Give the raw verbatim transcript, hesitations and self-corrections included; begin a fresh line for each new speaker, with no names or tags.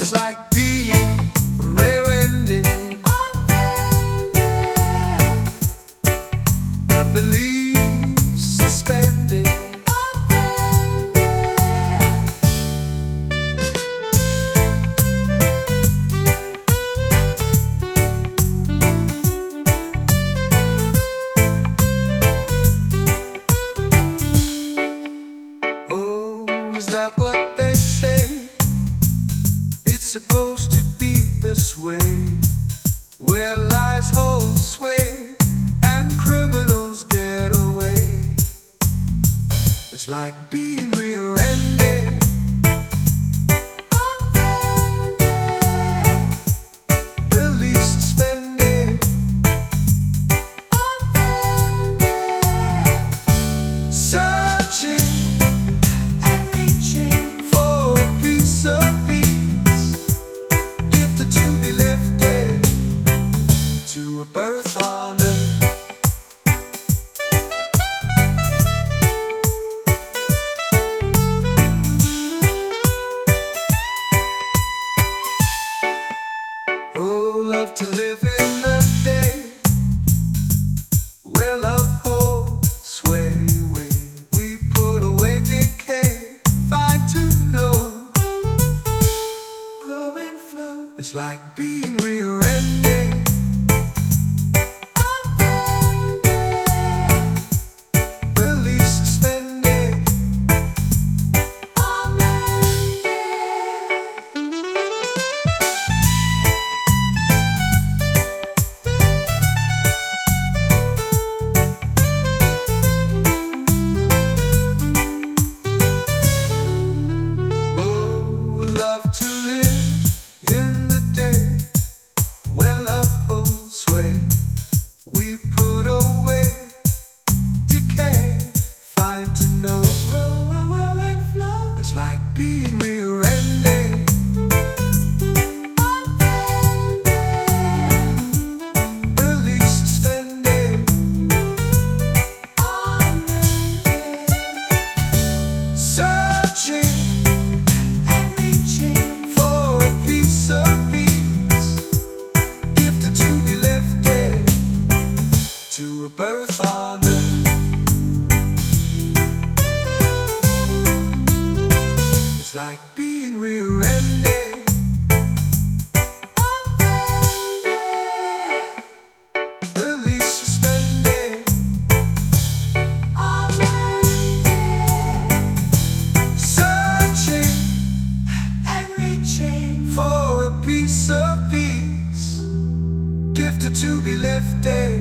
It's like being rear-ended, beliefs suspended. Oh, is that what they say? It's supposed to be this way, where lies hold sway and criminals get away. It's like being rear-ended, beliefs suspended, searching and reaching for a piece of peace, gifted to be lifted to a birth on earth. Oh, love to live in a day where love holds sway. We put away decay, find to know, glowing flow. It's like being rear-ended, beliefs suspended. Oh, love to live in the day where love holds sway. We put away decay, find to know, it's like being rear-ended, beliefs suspended, searching and reaching for a piece of peace, gifted to be lifted to a birth on earth. It's like being rear-ended, beliefs suspended, searching and reaching for a piece of peace, gifted to be lifted